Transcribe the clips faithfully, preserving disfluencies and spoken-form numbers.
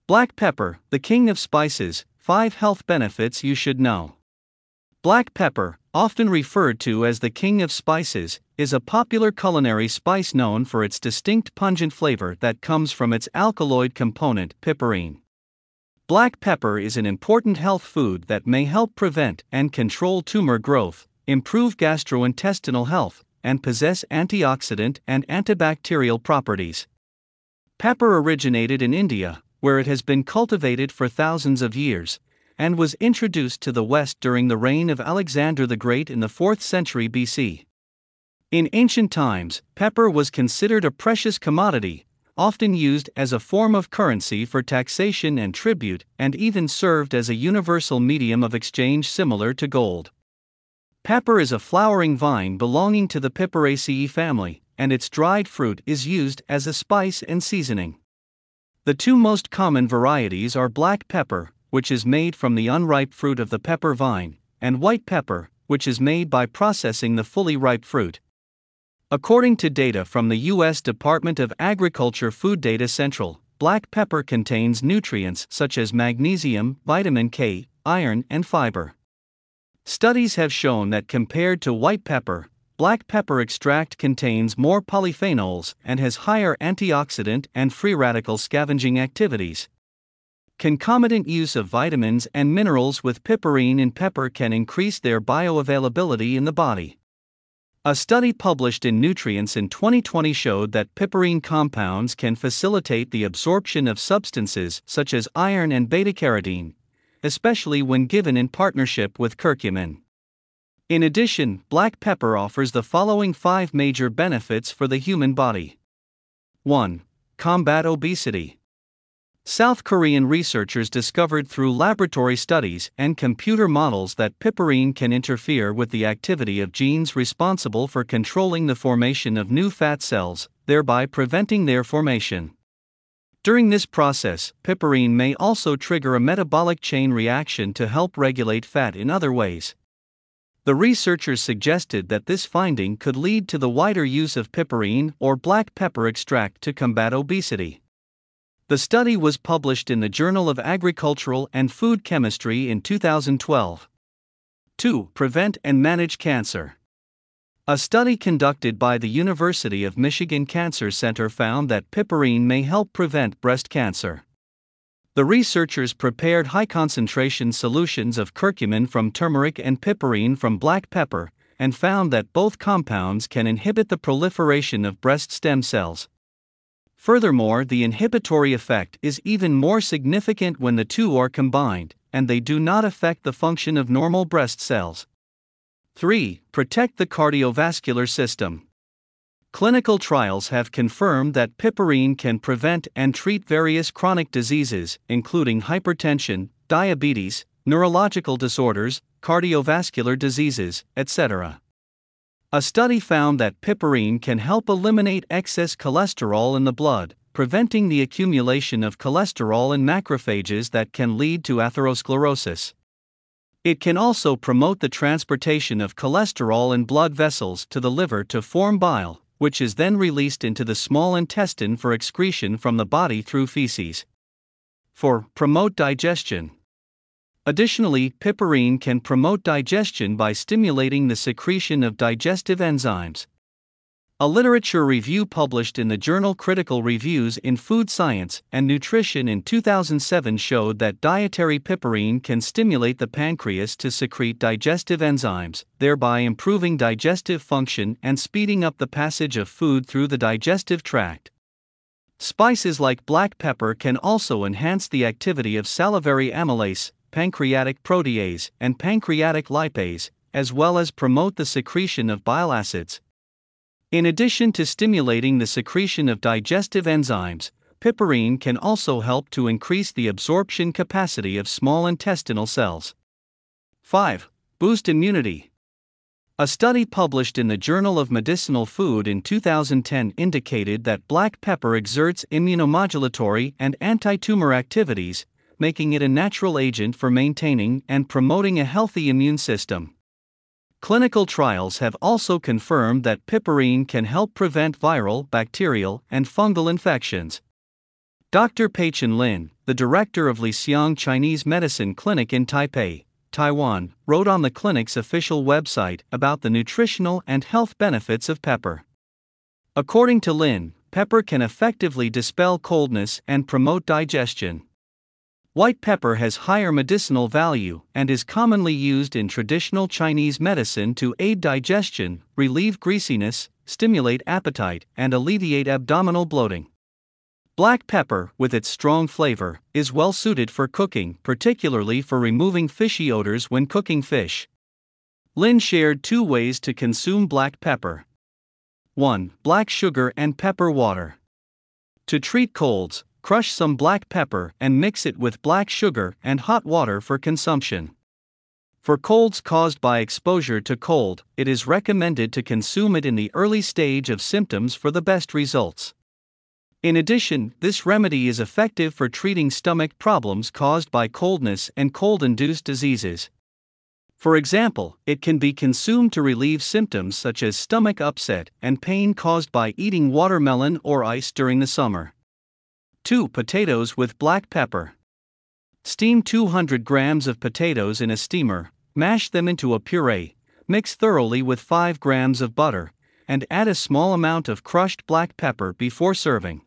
Black pepper, the king of spices, five health benefits you should know. Black pepper, often referred to as the king of spices, is a popular culinary spice known for its distinct pungent flavor that comes from its alkaloid component, piperine. Black pepper is an important health food that may help prevent and control tumor growth, improve gastrointestinal health, and possess antioxidant and antibacterial properties. Pepper originated in India, where it has been cultivated for thousands of years, and was introduced to the West during the reign of Alexander the Great in the fourth century B C. In ancient times, pepper was considered a precious commodity, often used as a form of currency for taxation and tribute, and even served as a universal medium of exchange similar to gold. Pepper is a flowering vine belonging to the Piperaceae family, and its dried fruit is used as a spice and seasoning. The two most common varieties are black pepper, which is made from the unripe fruit of the pepper vine, and white pepper, which is made by processing the fully ripe fruit. According to data from the U S Department of Agriculture Food Data Central, black pepper contains nutrients such as magnesium, vitamin K, iron, and fiber. Studies have shown that compared to white pepper, black pepper extract contains more polyphenols and has higher antioxidant and free radical scavenging activities. Concomitant use of vitamins and minerals with piperine in pepper can increase their bioavailability in the body. A study published in Nutrients in twenty twenty showed that piperine compounds can facilitate the absorption of substances such as iron and beta-carotene, especially when given in partnership with curcumin. In addition, black pepper offers the following five major benefits for the human body. one. Combat obesity. South Korean researchers discovered through laboratory studies and computer models that piperine can interfere with the activity of genes responsible for controlling the formation of new fat cells, thereby preventing their formation. During this process, piperine may also trigger a metabolic chain reaction to help regulate fat in other ways. The researchers suggested that this finding could lead to the wider use of piperine or black pepper extract to combat obesity. The study was published in the Journal of Agricultural and Food Chemistry in two thousand twelve. two. Prevent and manage cancer. A study conducted by the University of Michigan Cancer Center found that piperine may help prevent breast cancer. The researchers prepared high-concentration solutions of curcumin from turmeric and piperine from black pepper, and found that both compounds can inhibit the proliferation of breast stem cells. Furthermore, the inhibitory effect is even more significant when the two are combined, and they do not affect the function of normal breast cells. three. Protect the cardiovascular system. Clinical trials have confirmed that piperine can prevent and treat various chronic diseases, including hypertension, diabetes, neurological disorders, cardiovascular diseases, et cetera. A study found that piperine can help eliminate excess cholesterol in the blood, preventing the accumulation of cholesterol in macrophages that can lead to atherosclerosis. It can also promote the transportation of cholesterol in blood vessels to the liver to form bile, which is then released into the small intestine for excretion from the body through feces. four. Promote digestion. Additionally, piperine can promote digestion by stimulating the secretion of digestive enzymes. A literature review published in the journal Critical Reviews in Food Science and Nutrition in two thousand seven showed that dietary piperine can stimulate the pancreas to secrete digestive enzymes, thereby improving digestive function and speeding up the passage of food through the digestive tract. Spices like black pepper can also enhance the activity of salivary amylase, pancreatic protease, and pancreatic lipase, as well as promote the secretion of bile acids. In addition to stimulating the secretion of digestive enzymes, piperine can also help to increase the absorption capacity of small intestinal cells. five. Boost immunity. A study published in the Journal of Medicinal Food in two thousand ten indicated that black pepper exerts immunomodulatory and anti-tumor activities, making it a natural agent for maintaining and promoting a healthy immune system. Clinical trials have also confirmed that piperine can help prevent viral, bacterial, and fungal infections. Doctor Pei-Chun Lin, the director of Lixiang Chinese Medicine Clinic in Taipei, Taiwan, wrote on the clinic's official website about the nutritional and health benefits of pepper. According to Lin, pepper can effectively dispel coldness and promote digestion. White pepper has higher medicinal value and is commonly used in traditional Chinese medicine to aid digestion, relieve greasiness, stimulate appetite, and alleviate abdominal bloating. Black pepper, with its strong flavor, is well suited for cooking, particularly for removing fishy odors when cooking fish. Lin shared two ways to consume black pepper. one. Black sugar and pepper water. To treat colds, crush some black pepper and mix it with black sugar and hot water for consumption. For colds caused by exposure to cold, it is recommended to consume it in the early stage of symptoms for the best results. In addition, this remedy is effective for treating stomach problems caused by coldness and cold-induced diseases. For example, it can be consumed to relieve symptoms such as stomach upset and pain caused by eating watermelon or ice during the summer. two. Potatoes with black pepper. Steam two hundred grams of potatoes in a steamer, mash them into a puree, mix thoroughly with five grams of butter, and add a small amount of crushed black pepper before serving.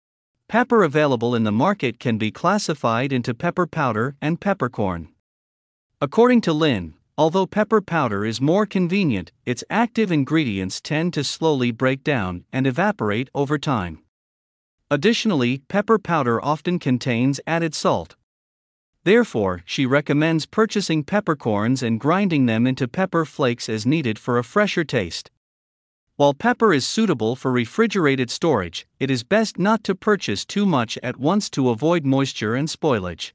Pepper available in the market can be classified into pepper powder and peppercorn. According to Lin, although pepper powder is more convenient, its active ingredients tend to slowly break down and evaporate over time. Additionally, pepper powder often contains added salt. Therefore, she recommends purchasing peppercorns and grinding them into pepper flakes as needed for a fresher taste. While pepper is suitable for refrigerated storage, it is best not to purchase too much at once to avoid moisture and spoilage.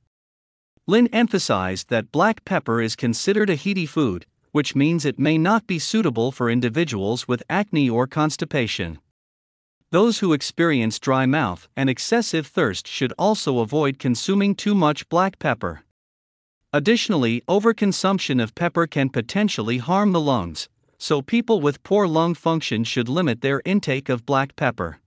Lin emphasized that black pepper is considered a heaty food, which means it may not be suitable for individuals with acne or constipation. Those who experience dry mouth and excessive thirst should also avoid consuming too much black pepper. Additionally, overconsumption of pepper can potentially harm the lungs, so people with poor lung function should limit their intake of black pepper.